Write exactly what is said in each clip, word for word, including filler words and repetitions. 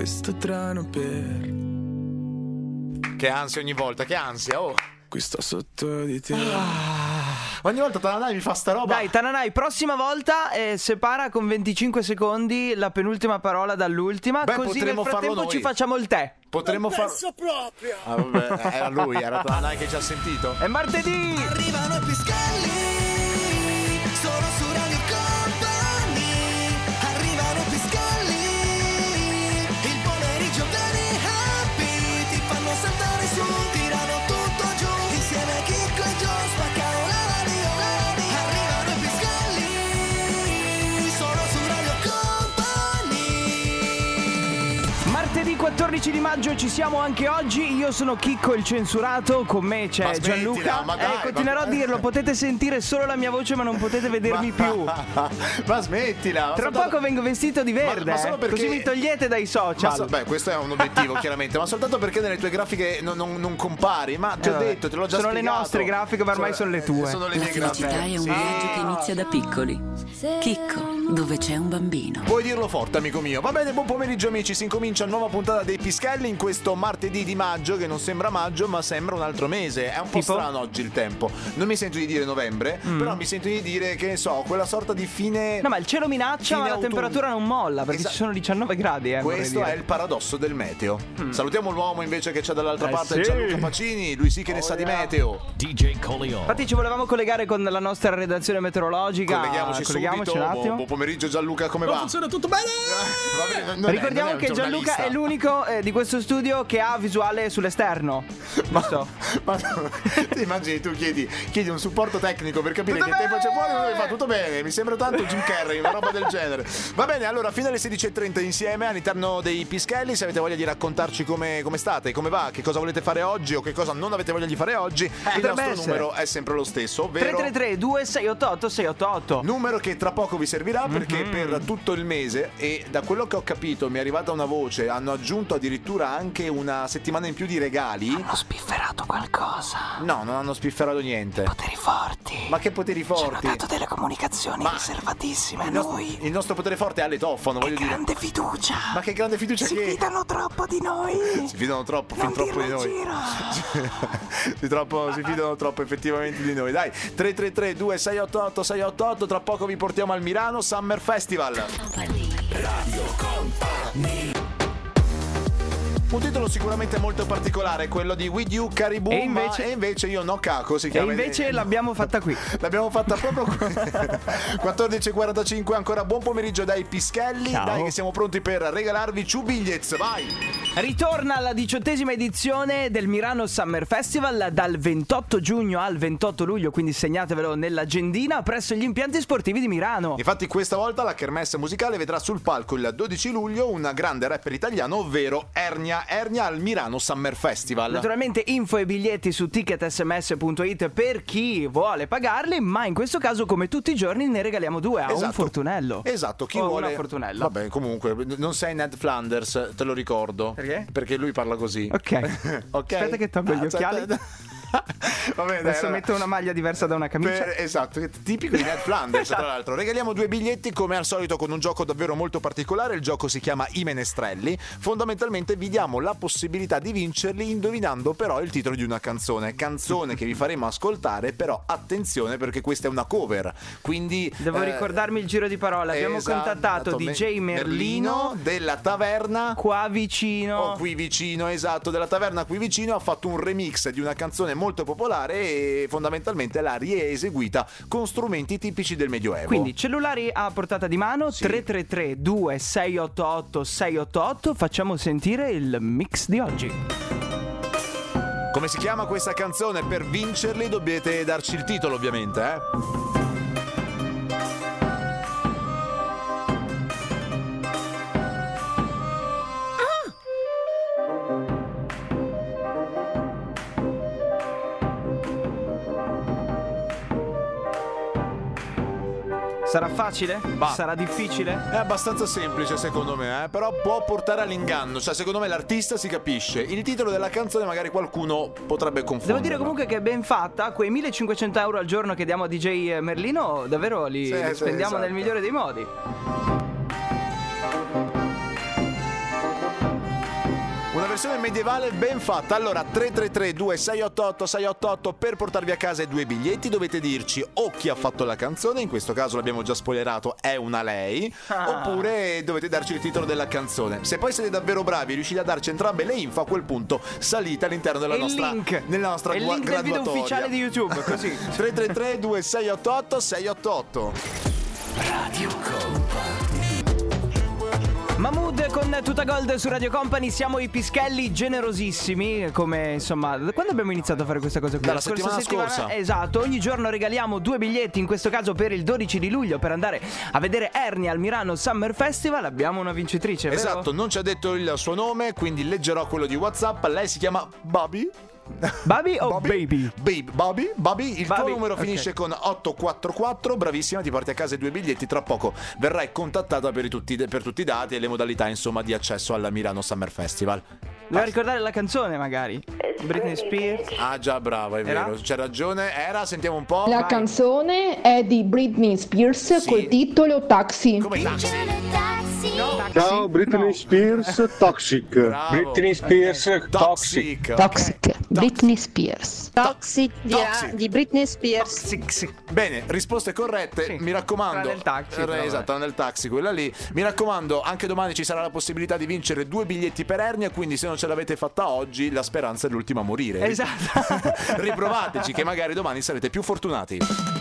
questo treno per... Che ansia ogni volta, che ansia, oh. Qui sto sotto di te. Ah, ogni volta Tananai mi fa sta roba. Dai, Tananai, prossima volta eh, separa con venticinque secondi la penultima parola dall'ultima. Beh, così nel frattempo ci facciamo il tè. Potremmo farlo proprio. Ah, vabbè, era lui, era Tananai che ci ha sentito. È martedì. Arrivano i piscalli, solo su Radio Company. Arrivano i piscalli, il pomeriggio vieni happy, ti fanno saltare su, tirano tutto giù, insieme a Chicco e Gio spaccano la radio. Arrivano i piscalli, solo su Radio Company. Martedì quattordici di maggio ci siamo anche oggi. Io sono Chicco il censurato, con me c'è Ma smettila, Gianluca. ma dai, eh, continuerò ma... a dirlo, potete sentire solo la mia voce ma non potete vedermi ma... più. Ma smettila. Ma Tra soltanto... poco vengo vestito di verde, ma, ma solo eh, perché... così mi togliete dai social. Ma so... Beh, questo è un obiettivo chiaramente, ma soltanto perché nelle tue grafiche non, non, non compari. Ma ti Eh, ho detto, te l'ho già sono spiegato. le nostre grafiche, ma ormai sono le tue. Sono le La mie grafiche. felicità è un Sì. viaggio che inizia da piccoli. Chicco, dove c'è un bambino. Puoi dirlo forte, amico mio. Va bene, buon pomeriggio amici. Si incomincia nuova puntata dei Pischelli in questo martedì di maggio, che non sembra maggio ma sembra un altro mese. È un po' Tipo? strano oggi il tempo. Non mi sento di dire novembre, Mm. però mi sento di dire, che ne so, quella sorta di fine... No, ma il cielo minaccia, Fine ma la autunno. temperatura non molla, perché Esatto. ci sono diciannove gradi, eh, vorrei Questo dire. è il paradosso del meteo. Salutiamo l'uomo invece che c'è dall'altra Eh parte, sì. Gianluca Pacini. Lui sì che ne Oh, sa di yeah. meteo. D J Colio. Infatti ci volevamo collegare con la nostra redazione meteorologica. Colleghiamoci, Colleghiamoci subito. un attimo. Buon, buon pomeriggio Gianluca, come va? Funziona tutto bene. Va bene, non è- Ricordiamo non è un che Gianluca giornalista. è l'unico eh, di questo studio che ha visuale sull'esterno. Ma, Giusto? ma ti immagini, tu chiedi, chiedi un supporto tecnico per capire Tutto che tempo bene! c'è fuori, e fa tutto bene. Mi sembra tanto Jim Carrey, una roba del genere. Va bene, allora fino alle sedici e trenta insieme all'interno dei Pischelli. Se avete voglia di raccontarci come, come state, come va, che cosa volete fare oggi o che cosa non avete voglia di fare oggi, il potrebbe nostro essere. numero è sempre lo stesso, ovvero tre tre tre due sei otto otto sei otto otto. numero che tra poco vi servirà perché Mhm. per tutto il mese, e da quello che ho capito mi è arrivata una voce, hanno aggiunto addirittura anche una settimana in più di regali. Ho spifferato qualcosa. No, non hanno spifferato niente. Poteri forti. Ma che poteri Ci hanno forti? dato delle comunicazioni Ma- riservatissime a Il nostro, noi. il nostro potere forte è all'etofono, voglio dire. Grande fiducia. Ma che grande fiducia Si che fidano troppo di noi. si fidano troppo, fin Non troppo di dirlo in noi. giro. si, troppo, si fidano troppo effettivamente di noi. Dai, tre tre tre due sei otto otto sei otto otto, tra poco vi portiamo al Milano Summer Festival. Un titolo sicuramente molto particolare, quello di With You Caribou, E invece- ma e invece io no caco si E chiama. invece l'abbiamo fatta qui. L'abbiamo fatta proprio qui. quattordici e quarantacinque, ancora buon pomeriggio dai Pischelli. Ciao. Dai che siamo pronti per regalarvi Two Bigliets, vai! Ritorna la diciottesima edizione del Milano Summer Festival dal ventotto giugno al ventotto luglio, quindi segnatevelo nell'agendina, presso gli impianti sportivi di Milano. Infatti questa volta la kermesse musicale vedrà sul palco il dodici luglio un grande rapper italiano, ovvero Ernia. Ernia al Milano Summer Festival. Naturalmente info e biglietti su ticket s m s punto it per chi vuole pagarli, ma in questo caso come tutti i giorni ne regaliamo due a un Esatto. fortunello. Esatto, chi O vuole. una fortunella. Vabbè, comunque, non sei Ned Flanders, te lo ricordo. Perché? Perché lui parla così. Ok. Ok. Aspetta che tolgo gli Aspetta. occhiali. Va bene, dai, Adesso allora. metto una maglia diversa da una camicia. Per- esatto, tipico di Ned Flanders. Tra l'altro, regaliamo due biglietti come al solito con un gioco davvero molto particolare. Il gioco si chiama I Menestrelli. Fondamentalmente vi diamo la possibilità di vincerli indovinando però il titolo di una canzone. Canzone che vi faremo ascoltare, però attenzione perché questa è una cover. Quindi Devo eh, ricordarmi il giro di parole. Abbiamo esatto, contattato D J Merlino della taverna qua vicino. o qui vicino, esatto, della taverna qui vicino. Ha fatto un remix di una canzone molto popolare e fondamentalmente l'ha rieseguita con strumenti tipici del Medioevo. Quindi cellulari a portata di mano. Sì. Tre tre tre due sei otto otto sei otto otto. Facciamo sentire il mix di oggi. come si chiama questa canzone? Per vincerli dovete darci il titolo, ovviamente, eh? Sarà facile? Bah. Sarà difficile? È abbastanza semplice secondo me, eh? Però può portare all'inganno. Cioè secondo me l'artista si capisce. Il titolo della canzone magari qualcuno potrebbe confondere. Devo dire comunque che è ben fatta. Quei millecinquecento euro al giorno che diamo a D J Merlino davvero li, Sì, li sì, spendiamo esatto. nel migliore dei modi. versione medievale ben fatta. Allora, tre tre tre due sei otto otto sei otto otto per portarvi a casa i due biglietti. Dovete dirci o chi ha fatto la canzone, in questo caso l'abbiamo già spoilerato, è una lei, ah. oppure dovete darci il titolo della canzone. Se poi siete davvero bravi e riuscite a darci entrambe le info, a quel punto salite all'interno della il nostra link. nella nostra il gua- link del video graduatoria ufficiale di YouTube, così. tre tre tre due sei otto otto sei otto otto. Radio Company. Mahmood con Tutta Gold su Radio Company. Siamo i pischelli generosissimi. Come insomma, quando abbiamo iniziato a fare questa cosa qui? Dalla La settimana scorsa. Esatto, ogni giorno regaliamo due biglietti, in questo caso per il dodici di luglio, per andare a vedere Ernia al Milano Summer Festival. Abbiamo una vincitrice, vero? Esatto, non ci ha detto il suo nome, quindi leggerò quello di WhatsApp. Lei si chiama Bobby. Bobby o Bobby? Baby? Baby, Bobby, Bobby, il Bobby, tuo numero okay. finisce con otto quattro quattro, bravissima, ti porti a casa i due biglietti, tra poco verrai contattata per, i tutti, per tutti i dati e le modalità insomma di accesso alla Milano Summer Festival. Vuoi ricordare la canzone magari? Britney Spears? Ah già, brava, è Era? vero, c'è ragione, era, sentiamo un po'. La Vai. canzone è di Britney Spears Sì. col titolo Taxi. Come taxi? Ciao, Britney Spears, Toxic. Bravo. Britney Spears, Toxic. Toxic. ok. Toxic, Britney Spears. Toxic di, Toxic. di Britney Spears. Sì, sì. Bene, risposte corrette, Sì. mi raccomando. Era nel taxi, Eh, però, esatto, nel taxi, quella lì. Mi raccomando, anche domani ci sarà la possibilità di vincere due biglietti per Ernia, quindi se non ce l'avete fatta oggi, la speranza è l'ultima a morire. Esatto. Riprovateci che magari domani sarete più fortunati.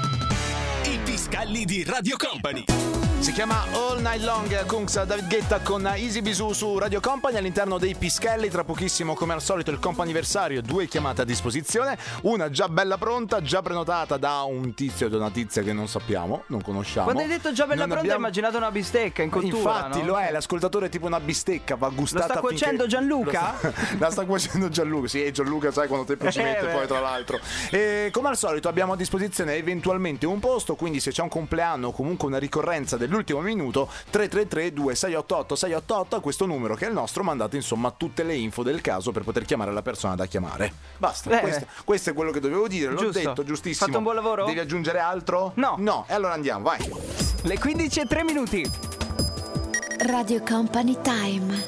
I pischelli di Radio Company. Si chiama All Night Long, Kungs, David Guetta con Easy Bisou su Radio Company all'interno dei pischelli. Tra pochissimo, come al solito, il comp'anniversario, due chiamate a disposizione, una già bella pronta, già prenotata da un tizio o da una tizia che non sappiamo, non conosciamo. Quando hai detto già bella Non pronta, abbiamo- hai immaginato una bistecca in cottura, Infatti no? lo è, l'ascoltatore è tipo una bistecca, va gustata. Lo sta finché- cuocendo Gianluca? Lo sta- La sta cuocendo Gianluca, sì, e Gianluca sai quanto tempo ci Eh, mette beh. poi tra l'altro. E come al solito abbiamo a disposizione eventualmente un posto, quindi se c'è un compleanno o comunque una ricorrenza dell'ultimo minuto, tre tre tre due sei otto otto sei otto otto, a questo numero che è il nostro, mandate insomma tutte le info del caso per poter chiamare la persona da chiamare. Basta, Eh. questo, questo è quello che dovevo dire, l'ho Giusto. detto, giustissimo. Fatto un buon lavoro? Devi aggiungere altro? No. No, e allora andiamo, vai. Le quindici e tre minuti. Radio Company Time.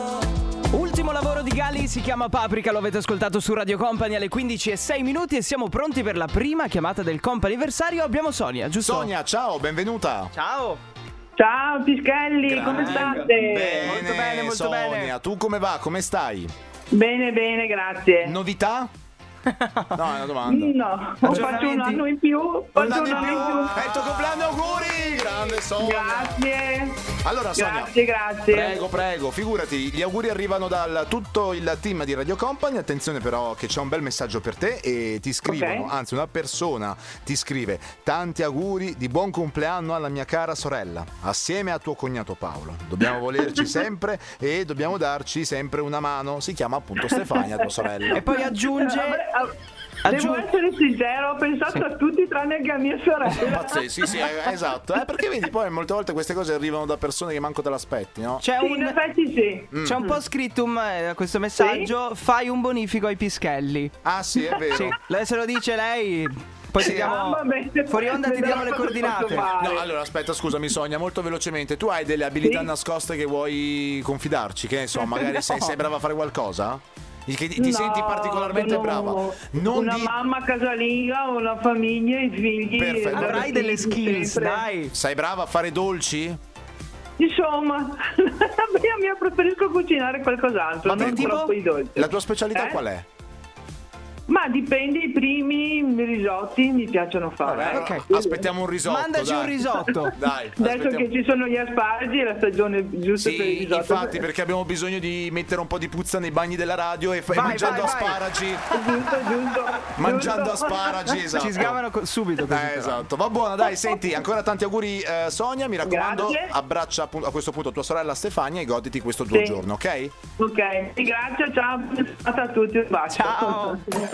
Ultimo lavoro di Gali, si chiama Paprika, lo avete ascoltato su Radio Company alle quindici e sei minuti e siamo pronti per la prima chiamata del comp'anniversario. Abbiamo Sonia, giusto? Sonia, ciao, benvenuta. Ciao. Ciao Pischelli, come state? Bene, Molto bene, molto Sonia, bene. tu come va? Come stai? Bene, bene, grazie. Novità? No, è una domanda. No, ho fatto un anno in più. Ho fatto un anno in più. È il tuo compleanno, auguri! Grande Sonia. Grazie. Allora Sonia, Grazie, grazie. prego, prego, figurati, gli auguri arrivano da tutto il team di Radio Company. Attenzione però che c'è un bel messaggio per te e ti scrivono, Ok. anzi una persona ti scrive: tanti auguri di buon compleanno alla mia cara sorella, assieme a tuo cognato Paolo. Dobbiamo volerci sempre e dobbiamo darci sempre una mano. Si chiama appunto Stefania, tua sorella. E poi aggiunge... Devo aggiunge- essere sincero, ho pensato a tutti tranne che a mia sorella. Pazzesco, sì, sì, eh, esatto. Eh, perché vedi, poi molte volte queste cose arrivano da persone che manco te l'aspetti, no? C'è Sì, in un... effetti sì. C'è un po' scrittum a questo messaggio. Fai un bonifico ai pischelli. Ah, sì, è vero. Sì, lei se lo dice lei. Poi ti Ah, diamo... vabbè. Fuori onda ti diamo le Vedrò cosa coordinate. posso fare. No, allora aspetta, scusami Sonia, molto velocemente. Tu hai delle abilità Sì. nascoste che vuoi confidarci? Che ne so, magari sei, sei brava a fare qualcosa? Che ti, ti No, senti particolarmente sono brava? Non una di- mamma casalinga, una famiglia, i figli. Perfetto. loro Avrai delle figli, skills, sempre. dai. Sei brava a fare dolci? Insomma, io mi preferisco cucinare qualcos'altro, Ma non tipo? troppo i dolci. La tua specialità Eh? qual è? Ma dipende, i primi risotti mi piacciono fare. Vabbè, allora, ok. aspettiamo un risotto. Mandaci dai. un risotto. Dai, Adesso aspettiamo. che ci sono gli asparagi, è la stagione giusta per il Sì, risotto. infatti, perché abbiamo bisogno di mettere un po' di puzza nei bagni della radio e, fa- e Vai, mangiando vai, vai. asparagi. Giusto, giusto. Mangiando giusto. asparagi, esatto. Ci sgavano co- subito così. Eh, però. esatto, va buona, dai, senti, ancora tanti auguri eh, Sonia, mi raccomando, Grazie. abbraccia appunto, a questo punto tua sorella Stefania e goditi questo tuo Sì. giorno, ok? Ok, grazie, ciao a tutti, un bacio. Ciao.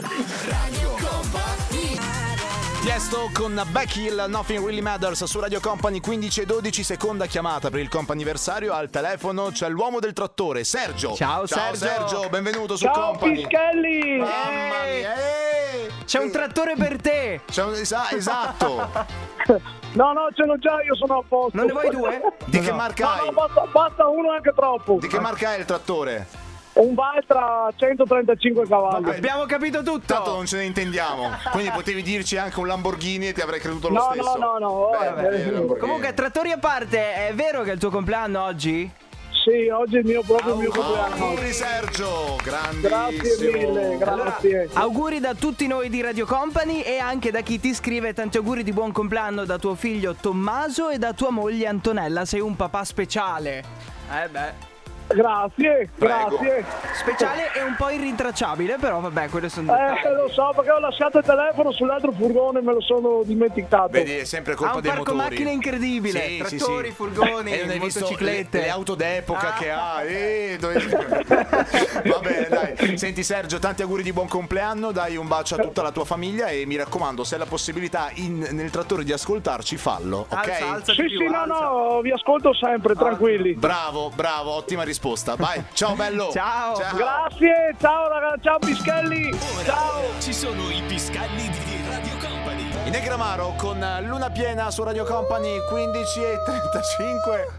Tiesto con Becky Hill, Nothing Really Matters su Radio Company, quindici e dodici, seconda chiamata per il comp'anniversario. Al telefono c'è l'uomo del trattore, Sergio. Ciao, Ciao Sergio. Sergio, benvenuto su Ciao Company. Pischelli! Mamma mia, eh. C'è un trattore per te. C'è un- esa- esatto. No, no, ce l'ho già, io sono a posto. Non ne vuoi due? Di che marca No, hai? no, basta, basta uno anche troppo. Di che marca è il trattore? Un Valtra centotrentacinque cavalli. Vabbè, Abbiamo capito tutto. Tanto non ce ne intendiamo. Quindi potevi dirci anche un Lamborghini e ti avrei creduto lo No, stesso. no, no, no. Beh, eh, beh, eh, Lamborghini. Comunque, trattori a parte, è vero che è il tuo compleanno oggi? Sì, oggi è il mio proprio il mio compleanno. Auguri Sergio, grandissimo. Grazie mille, grazie. Auguri da tutti noi di Radio Company e anche da chi ti scrive. Tanti auguri di buon compleanno da tuo figlio Tommaso e da tua moglie Antonella. Sei un papà speciale. Eh beh. Grazie, Prego. grazie. Speciale e un po' irrintracciabile, però vabbè, quello sono dettagli. Eh, lo so, perché ho lasciato il telefono sull'altro furgone e me lo sono dimenticato. Vedi, è sempre Ha colpa un dei parco motori. macchine incredibile. Sì, sì, Trattori, sì. furgoni, E non hai visto motociclette. le, le auto d'epoca Ah. che ha. Eh, dove... Va bene, dai. Senti Sergio, tanti auguri di buon compleanno. Dai un bacio a tutta la tua famiglia e mi raccomando, se hai la possibilità in- nel trattore di ascoltarci, fallo, ok? Alza, alza Sì, di più, sì, no, alza. no, vi ascolto sempre, tranquilli. Bravo, bravo, ottima risposta. Vai, ciao bello. Ciao. Grazie, ciao ragazzi, ciao Pischelli. Ciao. Ci sono i Piscalli di Radio Company. In Negramaro con Luna Piena su Radio Company quindici e trentacinque.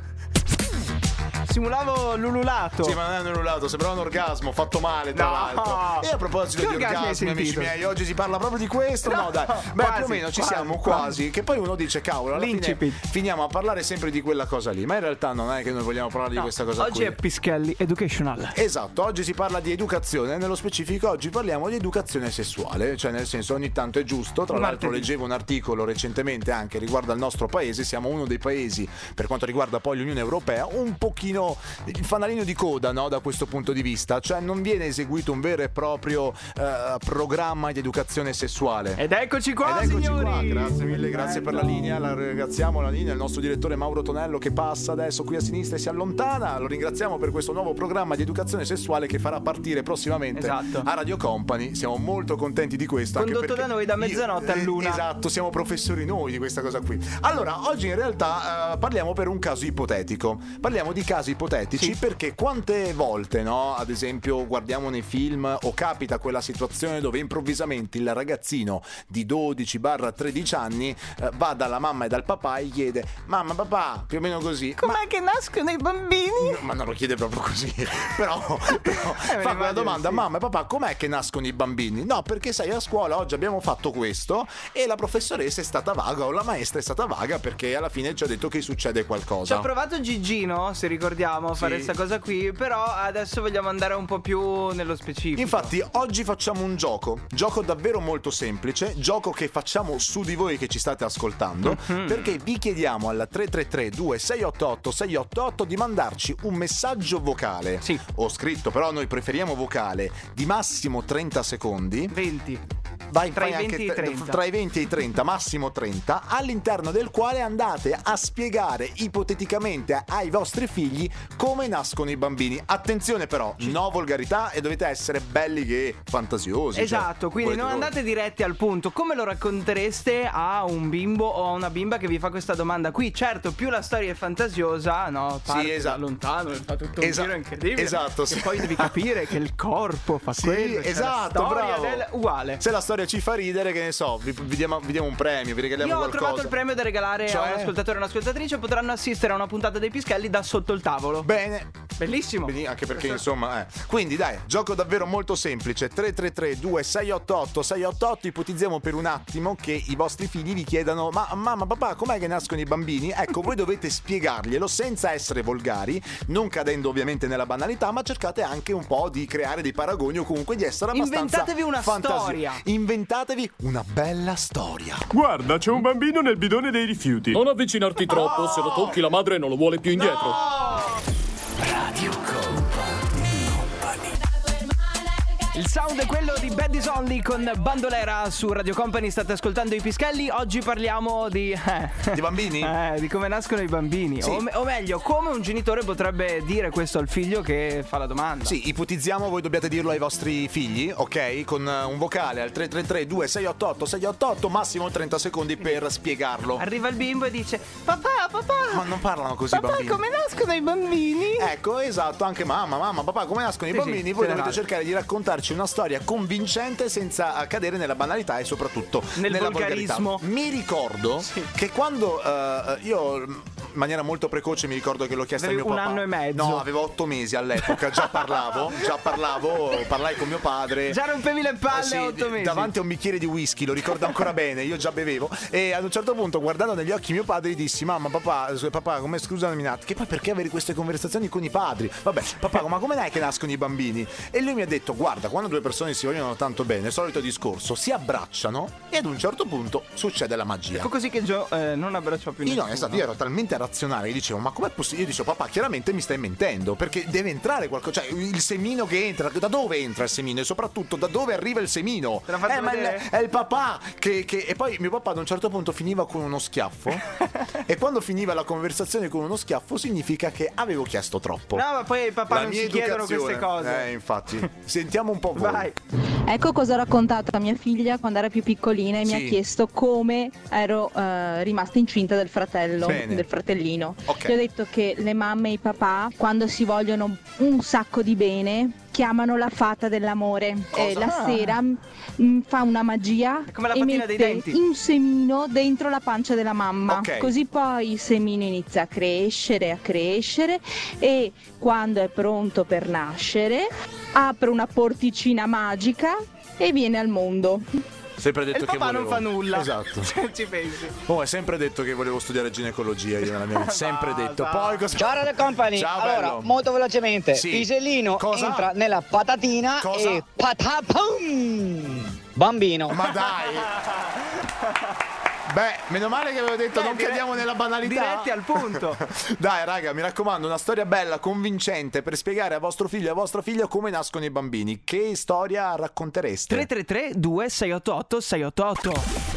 Simulavo l'ululato. Sì, ma non è un ululato, sembrava un orgasmo fatto male, tra No. l'altro. E a proposito Che di orgasmi hai orgasmi, amici sentito? miei, oggi si parla proprio di questo? No, No, dai. Beh, quasi, più o meno ci quasi, siamo quasi. quasi. Che poi uno dice, cavolo, alla fine L'incipit. finiamo a parlare sempre di quella cosa lì. Ma in realtà non è che noi vogliamo parlare di No, questa cosa oggi qui. è Pischelli Educational. Esatto, oggi si parla di educazione, nello specifico oggi parliamo di educazione sessuale, cioè nel senso ogni tanto è giusto, tra l'altro Martedì. leggevo un articolo recentemente anche riguardo al nostro paese, siamo uno dei paesi per quanto riguarda poi l'Unione Europea un pochino il fanalino di coda, no, da questo punto di vista, cioè non viene eseguito un vero e proprio eh, programma di educazione sessuale. Ed eccoci qua, Ed eccoci signori. qua, grazie mille, grazie per la linea, la ringraziamo la linea, il nostro direttore Mauro Tonello che passa adesso qui a sinistra e si allontana, lo ringraziamo per questo nuovo programma di educazione sessuale che farà partire prossimamente Esatto. a Radio Company, siamo molto contenti di questo. anche Condotto perché da noi da mezzanotte io- a luna. Esatto, siamo professori noi di questa cosa qui. Allora, oggi in realtà eh, parliamo per un caso ipotetico, parliamo di casi ipotetici perché quante volte, no, ad esempio guardiamo nei film o capita quella situazione dove improvvisamente il ragazzino di dodici tredici anni eh, va dalla mamma e dal papà e chiede mamma, papà, più o meno così. Com'è che nascono i bambini? Ma non lo chiede proprio così, però, però fa quella immagino, domanda, sì. mamma e papà, com'è che nascono i bambini? No, perché sai, a scuola oggi abbiamo fatto questo e la professoressa è stata vaga o la maestra è stata vaga perché alla fine ci ha detto che succede Ci qualcosa. ha provato Gigino, se ricordiamo, a fare Sì. questa cosa qui, però adesso vogliamo andare un po' più nello specifico. Infatti oggi facciamo un gioco, gioco davvero molto semplice, gioco che facciamo su di voi che ci state ascoltando, Mhm. perché vi chiediamo al tre tre tre due sei otto otto sei otto otto di mandarci un messaggio vocale, Sì. o scritto, però noi preferiamo vocale, di massimo trenta secondi. venti. Vai, Tra fai i venti anche e i te- trenta. tra i venti e i trenta, massimo trenta, all'interno del quale andate a spiegare ipoteticamente ai vostri figli come nascono i bambini. Attenzione però, no volgarità e dovete essere belli che fantasiosi. Esatto, cioè, quindi volete non voi. andate diretti al punto. Come lo raccontereste a un bimbo o a una bimba che vi fa questa domanda qui? Certo, più la storia è fantasiosa, no? Parte esatto. da lontano, fa tutto un Esa- giro incredibile. esatto, Che sì. poi devi capire che il corpo fa Sì, quello. c'è esatto, la storia bravo. del- uguale. Se la storia ci fa ridere, che ne so, vi, vi diamo, vi diamo un premio, vi regaliamo Io ho qualcosa. trovato il premio da regalare Cioè? a un ascoltatore e un'ascoltatrice. Potranno assistere a una puntata dei Pischelli da sotto il tavolo. Bene. Bellissimo. Bene, anche perché insomma, eh. Quindi dai, gioco davvero molto semplice. tre tre tre due sei otto otto sei otto otto. Ipotizziamo per un attimo che i vostri figli vi chiedano ma mamma, papà, com'è che nascono i bambini? Ecco, voi dovete spiegarglielo senza essere volgari, non cadendo ovviamente nella banalità, ma cercate anche un po' di creare dei paragoni o comunque di essere abbastanza Inventatevi una fantasiosi. storia. Inventatevi una bella storia. Guarda, c'è un bambino nel bidone dei rifiuti. Non avvicinarti troppo, se lo tocchi la madre non lo vuole più indietro. Radio Company. Il sound è quello di Bad Is Only con Bandolera su Radio Company. State ascoltando i Pischelli. Oggi parliamo di eh, Di bambini? eh, di come nascono i bambini. Sì. o, me- o meglio, come un genitore potrebbe dire questo al figlio che fa la domanda. Sì, ipotizziamo, voi dobbiate dirlo ai vostri figli, ok? Con eh, un vocale al tre tre tre due sei otto otto sei otto otto, massimo trenta secondi per spiegarlo. Arriva il bimbo e dice: papà, papà, Ma non parlano così i papà, bambini. come nascono i bambini? Ecco, esatto, anche mamma, mamma, papà, come nascono i Sì, bambini? sì, Voi generale. dovete cercare di raccontarci una storia convincente senza cadere nella banalità e soprattutto Nel nella volgarismo. volgarità. Mi ricordo che quando eh, io maniera molto precoce mi ricordo che l'ho chiesto a mio un papà. Un anno e mezzo. No, avevo otto mesi all'epoca, già parlavo, già parlavo, parlai con mio padre. Già rompevi le palle eh sì, a otto mesi. Davanti a un bicchiere di whisky, lo ricordo ancora bene, io già bevevo. E ad un certo punto, guardando negli occhi mio padre, gli dissi: mamma, papà, papà, come scusami un attimo, che poi perché avere queste conversazioni con i padri? Vabbè, papà, ma come è che nascono i bambini? E lui mi ha detto: guarda, quando due persone si vogliono tanto bene, il solito discorso, si abbracciano e ad un certo punto succede la magia. Ecco così che Gio eh, non abbracciò più nessuno. Io no, esatto, io ero talmente razionale che dicevo: ma com'è possibile? Io dicevo: papà, chiaramente mi stai mentendo, perché deve entrare qualcosa, cioè il semino che entra, da dove entra il semino? E soprattutto da dove arriva il semino? Te la faccio eh, ma vedere? è, è il papà che, che... E poi mio papà ad un certo punto finiva con uno schiaffo. E quando finiva la conversazione con uno schiaffo significa che avevo chiesto troppo. No, ma poi i papà La non mia si chiedono queste educazione. cose. Eh, infatti. Sentiamo un po' voi. Vai. Ecco cosa ho raccontato a mia figlia quando era più piccolina e Sì. mi ha chiesto come ero eh, rimasta incinta del fratello, Bene. del fratellino. Ok. Gli ho detto che le mamme e i papà, quando si vogliono un sacco di bene, chiamano la fata dell'amore. E la Ah. sera mh, fa una magia come la e patina dei mette denti. un semino dentro la pancia della mamma. Ok. Così poi il semino inizia a crescere, a crescere e quando è pronto per nascere apre una porticina magica e viene al mondo. Sempre E detto il che papà non volevo... fa nulla. Esatto. Se ci pensi. Oh, è sempre detto che volevo studiare ginecologia io nella mia vita. Sempre Basta. detto. Poi cosa... Ciao Radio Company, Ciao, allora bello. molto velocemente, Sì. Pisellino Cosa? entra nella patatina Cosa? e patapum! Bambino. Ma dai. Beh, meno male che avevo detto Beh, non dire- cadiamo nella banalità. diretti al punto. Dai raga, mi raccomando, una storia bella, convincente per spiegare a vostro figlio e a vostra figlia come nascono i bambini. Che storia raccontereste? tre tre tre due sei otto otto sei otto otto.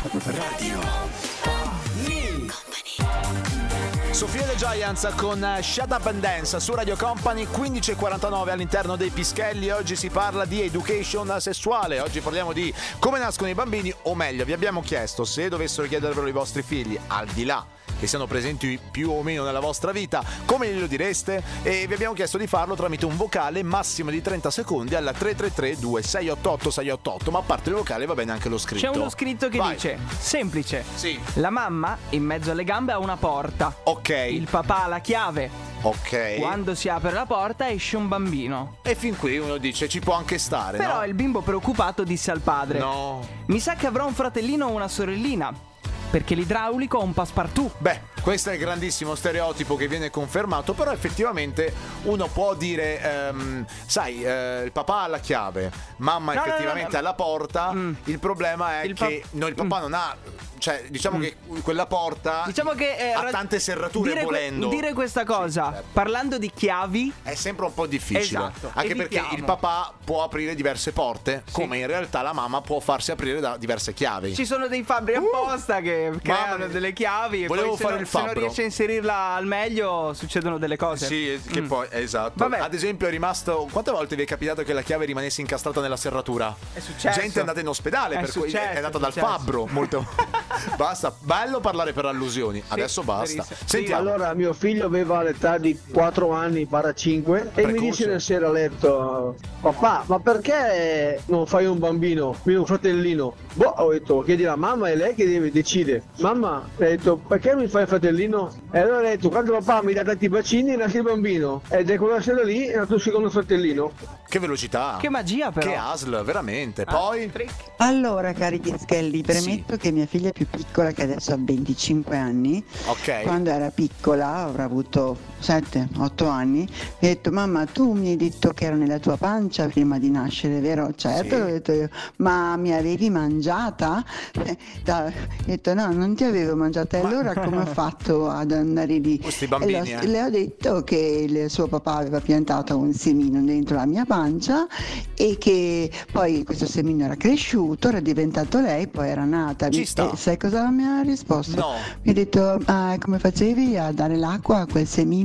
Sofia The Giants con Shut Up and Dance su Radio Company, quindici e quarantanove all'interno dei Pischelli. Oggi si parla di education sessuale. Oggi parliamo di come nascono i bambini, o meglio, vi abbiamo chiesto se dovessero chiedervelo i vostri figli, al di là che siano presenti più o meno nella vostra vita, come glielo direste? E vi abbiamo chiesto di farlo tramite un vocale massimo di trenta secondi alla tre tre tre due sei otto otto sei otto otto, ma a parte il vocale va bene anche lo scritto. C'è uno scritto che Vai. dice: semplice. Sì. La mamma in mezzo alle gambe ha una porta. Ok. Il papà ha la chiave. Ok. Quando si apre la porta esce un bambino. E fin qui uno dice ci può anche stare, Però no? il bimbo preoccupato disse al padre: No. mi sa che avrò un fratellino o una sorellina, perché l'idraulico ha un passepartout. Beh, questo è il grandissimo stereotipo che viene confermato, però effettivamente uno può dire, ehm, sai, eh, il papà ha la chiave, mamma No, no, effettivamente no, no. ha la porta, Mm. il problema è Il pa- che no, il papà Mm. non ha, cioè diciamo che quella porta Diciamo che eh, ha ra- tante serrature dire que- volendo. dire questa cosa, Sì, certo. parlando di chiavi, È sempre un po' difficile, Esatto, anche evitiamo. perché il papà può aprire diverse porte, come in realtà la mamma può farsi aprire da diverse chiavi. ci sono dei fabbri apposta che creano delle chiavi e Volevo poi se, fare non, il se non fabbro. riesci a inserirla al meglio succedono delle cose. Sì, che Mm. poi esatto. Vabbè. Ad esempio è rimasto. Quante volte vi è capitato che la chiave rimanesse incastrata nella serratura? È successo. Gente è andata in ospedale, È per cui successo, è andata è dal successo. fabbro. Molto. Basta, bello parlare per allusioni. Adesso basta. verissimo. Sentiamo. Allora mio figlio aveva l'età di quattro anni, para cinque, e mi Precoce. dice una sera a letto: papà, ma perché non fai un bambino, quindi un fratellino? Boh, ho detto, chiedi alla mamma, è lei che deve decide. Mamma, ha detto, perché mi fai il fratellino? E allora ho detto, quando papà mi dà tanti bacini nasce il bambino. Ed è quella sera lì è nato il secondo fratellino. Che velocità. Che magia però. Che A S L, veramente. Poi. Allora, cari Pischelli, premetto che mia figlia più piccola, che adesso ha venticinque anni, Ok. quando era piccola, avrà avuto sette otto anni, mi ha detto: mamma, tu mi hai detto che ero nella tua pancia prima di nascere, vero? Certo, Sì. l'ho detto io. Ma mi avevi mangiata? Eh, da- Ho detto: no, non ti avevo mangiata. E allora come ho fatto ad andare lì? Questi E bambini, l'ho- eh. le ho detto che il suo papà aveva piantato un semino dentro la mia pancia e che poi questo semino era cresciuto, era diventato lei, poi era nata. Ci Mi- sta. e sai cosa mi ha risposto? No. Mi ha detto: ah, come facevi a dare l'acqua a quel semino?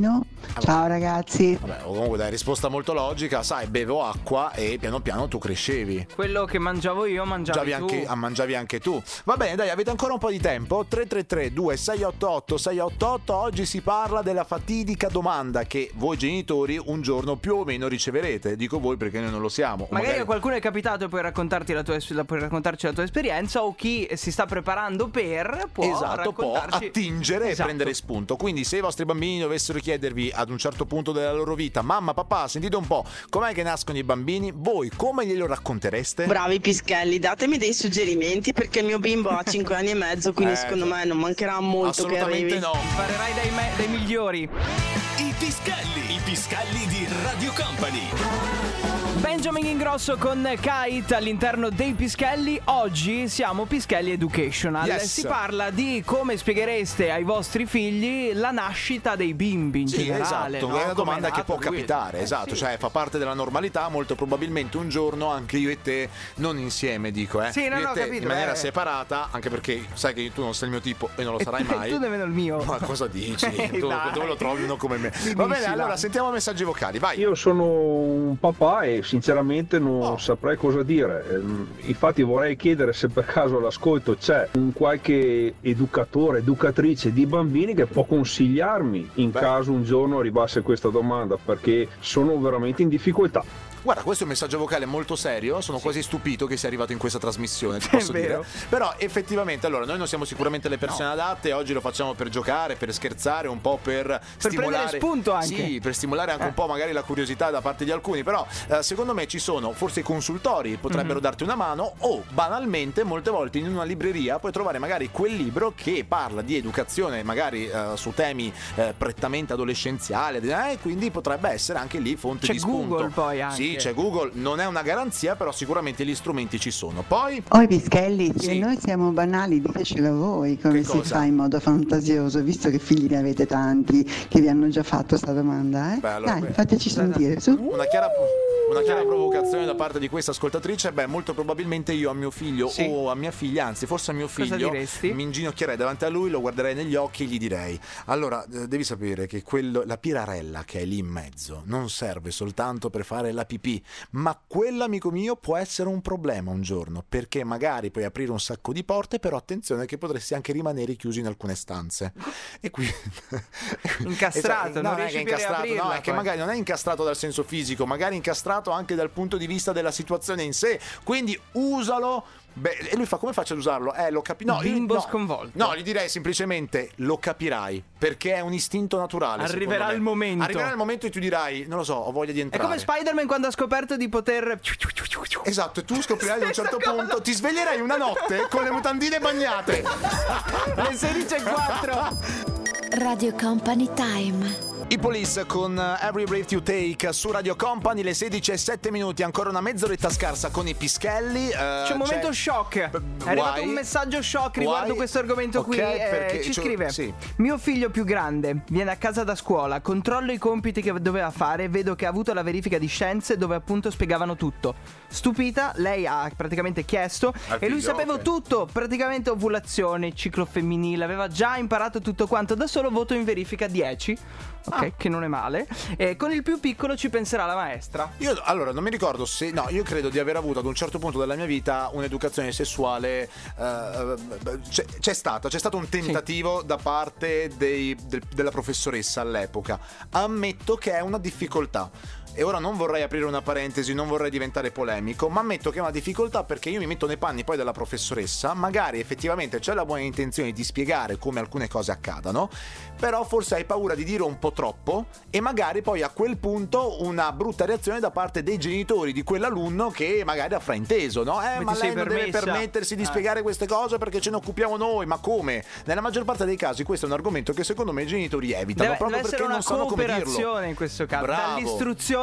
Ciao ragazzi. Vabbè, comunque dai, risposta molto logica, sai, bevo acqua e piano piano tu crescevi. Quello che mangiavo io mangiavi tu. Anche, ah, mangiavi anche tu. Va bene, dai, avete ancora un po' di tempo. Tre tre tre due sei otto otto sei otto otto. Oggi si parla della fatidica domanda che voi genitori un giorno più o meno riceverete. Dico voi perché noi non lo siamo. Magari, magari a qualcuno è capitato e puoi raccontarti la tua, puoi raccontarci la tua esperienza, o chi si sta preparando per può esatto, può attingere esatto. e prendere spunto. Quindi se i vostri bambini dovessero chiedervi ad un certo punto della loro vita: mamma, papà, sentite un po', com'è che nascono i bambini? Voi come glielo raccontereste? Bravi Pischelli, datemi dei suggerimenti perché il mio bimbo ha cinque anni e mezzo, quindi eh, secondo me non mancherà molto che arrivi. Assolutamente no. Imparerai dai, me- dai migliori. I Pischelli, i Pischelli di Radio Company. Benjamin Ingrosso con Kite all'interno dei Pischelli. Oggi siamo Pischelli Educational. Yes. Si parla di come spieghereste ai vostri figli la nascita dei bimbi in sì, generale. Esatto, no? è una domanda Come che può lui? capitare, eh, esatto, sì. cioè fa parte della normalità. Molto probabilmente un giorno anche io e te, non insieme dico, eh. Sì, no, io no, e te capito, in maniera eh. separata, anche perché sai che tu non sei il mio tipo e non lo sarai mai. E tu nemmeno il mio. Ma cosa dici? Hey, tu, dai. dove lo trovi uno come me? Va bene, allora sentiamo messaggi vocali, vai. Io sono un papà e sinceramente non oh. saprei cosa dire. Infatti vorrei chiedere se per caso all'ascolto c'è un qualche educatore, educatrice di bambini che può consigliarmi in Beh. caso un giorno arrivasse questa domanda, perché sono veramente in difficoltà. Guarda, questo è un messaggio vocale molto serio. Sono sì. quasi stupito che sia arrivato in questa trasmissione, ti posso è vero. dire. Però effettivamente, allora, noi non siamo sicuramente le persone no. adatte. Oggi lo facciamo per giocare, per scherzare, un po' per, per stimolare prendere spunto anche. Sì, per stimolare anche eh. un po' magari la curiosità da parte di alcuni. Però eh, secondo me ci sono forse i consultori potrebbero mm-hmm. darti una mano, o banalmente molte volte in una libreria puoi trovare magari quel libro che parla di educazione, magari eh, su temi eh, prettamente adolescenziali, e eh, quindi potrebbe essere anche lì fonte c'è di spunto. Google poi anche. Sì, c'è Google, non è una garanzia, però sicuramente gli strumenti ci sono. Poi Oi Pischelli, sì. se noi siamo banali, ditecelo voi come che si cosa? fa in modo fantasioso, visto che figli ne avete tanti che vi hanno già fatto sta domanda, eh? Beh, allora, Dai, beh. fateci sentire, su. Una chiara Una chiara provocazione da parte di questa ascoltatrice. Beh, molto probabilmente io a mio figlio sì. o a mia figlia, anzi forse a mio figlio, mi inginocchierei davanti a lui, lo guarderei negli occhi e gli direi: allora, devi sapere che quello, la pirarella che è lì in mezzo non serve soltanto per fare la pipì, ma quella, amico mio, può essere un problema un giorno, perché magari puoi aprire un sacco di porte, però attenzione che potresti anche rimanere chiuso in alcune stanze. E qui incastrato, esatto, non no, riesci è che più a incastrato, riaprirla, no, è che poi. magari non è incastrato dal senso fisico, magari incastrato anche dal punto di vista della situazione in sé, quindi usalo. Beh, e lui fa: come faccio ad usarlo? Eh, lo capi- no, Bimbo io, no, sconvolto. No, gli direi semplicemente: lo capirai, perché è un istinto naturale. Arriverà il momento. Arriverà il momento e tu dirai: non lo so, ho voglia di entrare. È come Spider-Man quando ha scoperto di poter. Esatto, e tu scoprirai ad un certo punto, ti sveglierai una notte con le mutandine bagnate. Le sedici e quattro. Radio Company Time. I Police con Every Breath You Take su Radio Company, le sedici e sette minuti, ancora una mezz'oretta scarsa con i Pischelli. Uh, c'è un momento c'è... shock. È arrivato un messaggio shock riguardo Why? questo argomento okay, qui. Eh, ci scrive: sì. Mio figlio più grande viene a casa da scuola, controllo i compiti che doveva fare, vedo che ha avuto la verifica di scienze dove appunto spiegavano tutto. Stupita, lei ha praticamente chiesto Al e lui figlio, sapeva okay. tutto, praticamente ovulazione, ciclo femminile, aveva già imparato tutto quanto da solo, voto in verifica dieci. Ok, ah. che non è male. E con il più piccolo ci penserà la maestra. Io allora non mi ricordo se no, io credo di aver avuto ad un certo punto della mia vita un'educazione sessuale. Uh, c'è, c'è stato, c'è stato un tentativo sì. da parte dei, de, della professoressa all'epoca. Ammetto che è una difficoltà. E ora non vorrei aprire una parentesi, non vorrei diventare polemico, ma ammetto che è una difficoltà perché io mi metto nei panni poi della professoressa. Magari effettivamente c'è la buona intenzione di spiegare come alcune cose accadano, però forse hai paura di dire un po' troppo e magari poi a quel punto una brutta reazione da parte dei genitori di quell'alunno che magari ha frainteso, no? Eh, ma lei non deve permettersi di eh. spiegare queste cose perché ce ne occupiamo noi. Ma come? Nella maggior parte dei casi questo è un argomento che secondo me i genitori evitano, deve, proprio deve perché essere non sanno come dirlo. Deve essere una cooperazione in questo caso, Bravo. dall'istruzione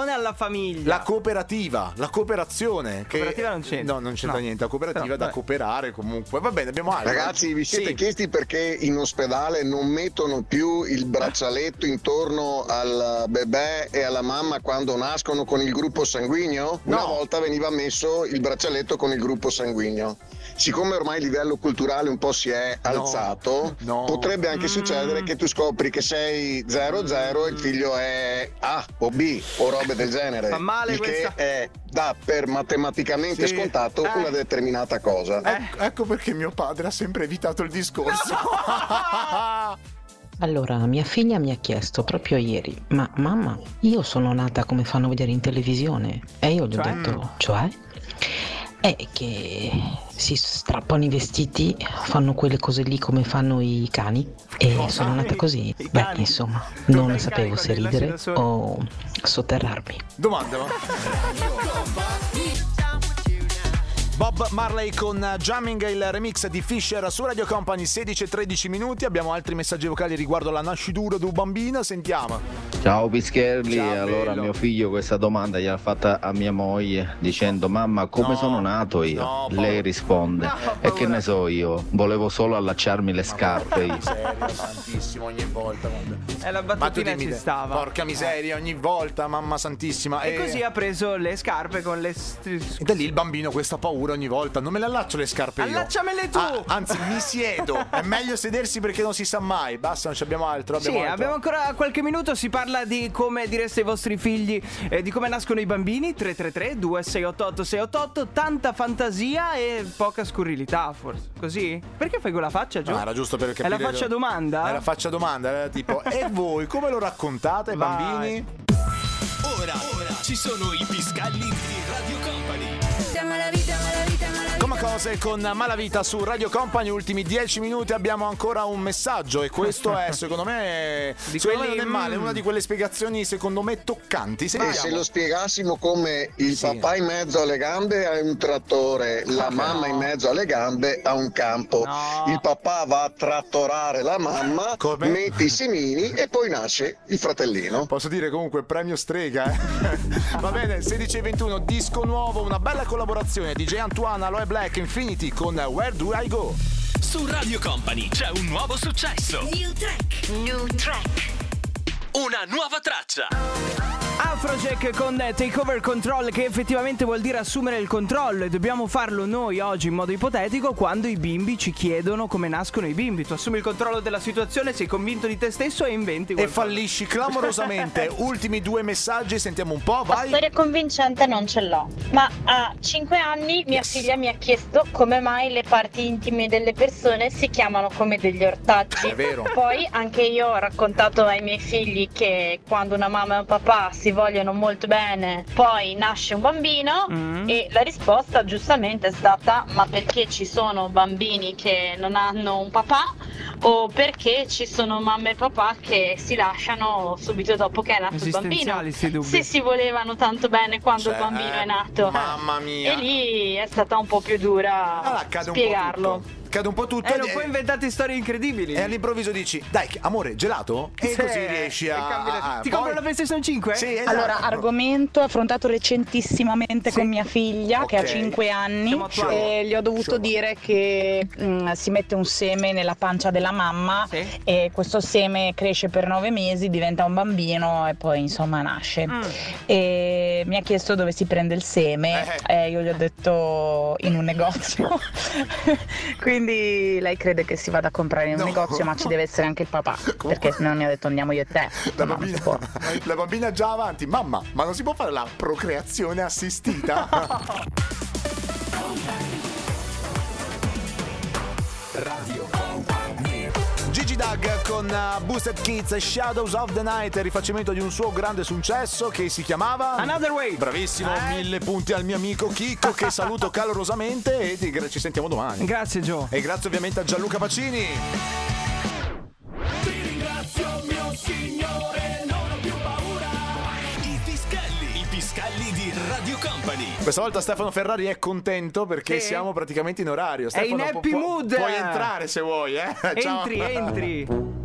cooperazione alla famiglia. La cooperativa, la cooperazione. Che... Cooperativa non c'entra. No, non c'entra No. niente. La cooperativa Però, da beh. cooperare comunque. Va bene, abbiamo altro. Ragazzi, vi siete Sì. chiesti perché in ospedale non mettono più il braccialetto intorno al bebè e alla mamma quando nascono con il gruppo sanguigno? Una No. volta veniva messo il braccialetto con il gruppo sanguigno. Siccome ormai il livello culturale un po' si è alzato, no. potrebbe anche succedere che tu scopri che sei zero zero e il figlio è A o B o robe del genere. Fa male il questa- che è, dà per matematicamente Sì. scontato Eh. una determinata cosa. Ecco, ecco perché mio padre ha sempre evitato il discorso. Allora, mia figlia mi ha chiesto proprio ieri, ma mamma, io sono nata come fanno vedere in televisione? E io gli ho Cioè? detto, cioè? È che si strappano i vestiti, fanno quelle cose lì come fanno i cani e sono nata così. I Beh, cani. insomma, Dov'è non i sapevo cani se quando li lasci ridere da soli? o sotterrarmi. Domanda, va. Bob Marley con Jamming, il remix di Fisher su Radio Company, sedici e tredici minuti. Abbiamo altri messaggi vocali riguardo la nascitura di un bambino, sentiamo. Ciao Pischerli, Ciao, allora bello. mio figlio questa domanda gliel'ha fatta a mia moglie dicendo mamma come No, sono nato io? no, paura. Lei risponde No, e che paura. ne so io, volevo solo allacciarmi le scarpe io. Serio, tantissimo ogni volta. guarda. E la Ma tu battutina dimmi ci te, stava. porca miseria, ogni volta, mamma santissima. E così ha preso le scarpe con le str- E da lì il bambino questa paura ogni volta. Non me le allaccio le scarpe io. Allacciamele tu! Ah, anzi, mi siedo. È meglio sedersi perché non si sa mai. Basta, non ci abbiamo altro. Abbiamo Sì, altro. abbiamo ancora qualche minuto. Si parla di come direste ai vostri figli, eh, di come nascono i bambini. Tre tre tre due sei otto otto sei otto otto. Tanta fantasia e poca scurrilità, forse. Così? Perché fai quella faccia, Gio? No, era giusto per È capire. la faccia domanda? È la faccia domanda. Era tipo, e voi come lo raccontate, Vai. bambini? Ora, ora ci sono i piscalli di Radio Company. Come cose con Malavita su Radio Company, ultimi dieci minuti, abbiamo ancora un messaggio e questo è secondo me Di secondo me quelli, non è male, mm. una di quelle spiegazioni secondo me toccanti. Ma Sentiamo. se lo spiegassimo come il Sì. papà in mezzo alle gambe ha un trattore, la mamma in mezzo alle gambe ha un campo. No. Il papà va a trattorare la mamma, Come? mette i semini e poi nasce il fratellino. Posso dire comunque premio strega, eh? Va bene, sedici e ventuno, disco nuovo, una bella collaborazione D J Antoine, Aloe Black, Infinity con Where Do I Go? Su Radio Company c'è un nuovo successo. New track, new track. Una nuova traccia. Afrojack con Takeover Control, che effettivamente vuol dire assumere il controllo, e dobbiamo farlo noi oggi in modo ipotetico quando i bimbi ci chiedono come nascono i bimbi. Tu assumi il controllo della situazione, sei convinto di te stesso e inventi E qualcosa. fallisci clamorosamente. Ultimi due messaggi, sentiamo un po', La vai. storia convincente non ce l'ho, ma a cinque anni mia figlia mi ha chiesto come mai le parti intime delle persone si chiamano come degli ortaggi. È vero. Poi anche io ho raccontato ai miei figli che quando una mamma e un papà si vogliono molto bene, poi nasce un bambino Mm. e la risposta giustamente è stata: ma perché ci sono bambini che non hanno un papà o perché ci sono mamme e papà che si lasciano subito dopo che è nato il bambino? Esistenziali sti dubbi. Se si volevano tanto bene quando Cioè, il bambino eh, è nato. mamma mia. E lì è stata un po' più dura Ah, cade un po' spiegarlo. tutto. Cade un po' tutto. Eh, e- non puoi inventarti storie incredibili. E all'improvviso dici, dai, amore, gelato? E Sì, così riesci e a... cambi la- a- Ti poi- compro la PlayStation cinque? Sì, esatto. Allora, argomento affrontato recentissimamente Sì. con mia figlia che ha Ok. cinque anni Siamo attuali. e gli ho dovuto Insomma. dire che mh, si mette un seme nella pancia della mamma Sì. e questo seme cresce per nove mesi, diventa un bambino e poi insomma nasce. Mm. E mi ha chiesto dove si prende il seme Eh. e io gli ho detto in un negozio. Quindi lei crede che si vada a comprare in un No. negozio, ma ci deve essere anche il papà, perché se no mi ha detto andiamo io e te. La Insomma, non bambina, si può. la bambina già avanti. Mamma, ma non si può fare la procreazione assistita? Radio Company. Gigi Doug con uh, Boosted Kids e Shadows of the Night, rifacimento di un suo grande successo che si chiamava Another Way. Bravissimo, Eh. mille punti al mio amico Chicco che saluto calorosamente e ti- ci sentiamo domani. Grazie, Gio. E grazie ovviamente a Gianluca Pacini. Ti ringrazio mio signore, non ho più paura. I piscalli, i piscalli di Radio Company. Questa volta Stefano Ferrari è contento perché Sì. siamo praticamente in orario. È in Stefano, happy pu- mood. Puoi entrare se vuoi, eh? Ciao. Entri, entri.